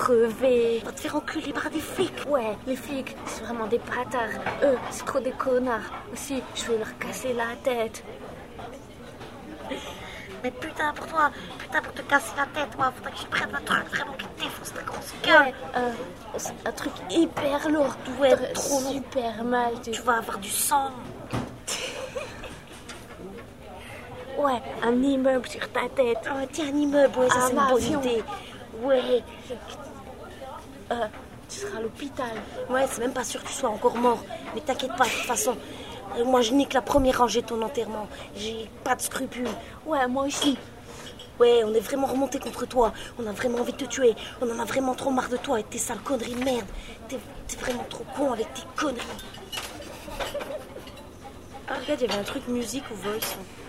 crever. On va te faire enculer par des flics. Ouais, les flics, c'est vraiment des bâtards. Eux, c'est trop des connards. Aussi, je vais leur casser la tête. Mais putain, pour te casser la tête, moi, faudrait que je prenne un truc vraiment qui te défonce ta grosse gueule. Ouais, un truc hyper lourd. Ouais, trop lourd. Super mal. Tu vas avoir du sang. Ouais, un immeuble sur ta tête. Oh, tiens, un immeuble, ouais, ça c'est une bonne idée. Ouais. Tu seras à l'hôpital. Ouais, c'est même pas sûr que tu sois encore mort. Mais t'inquiète pas, de toute façon. Moi, je nique la première rangée de ton enterrement. J'ai pas de scrupules. Ouais, moi aussi. Ouais, on est vraiment remonté contre toi. On a vraiment envie de te tuer. On en a vraiment trop marre de toi et tes sales conneries de merde. T'es vraiment trop con avec tes conneries. Ah, regarde, il y avait un truc musique ou voice.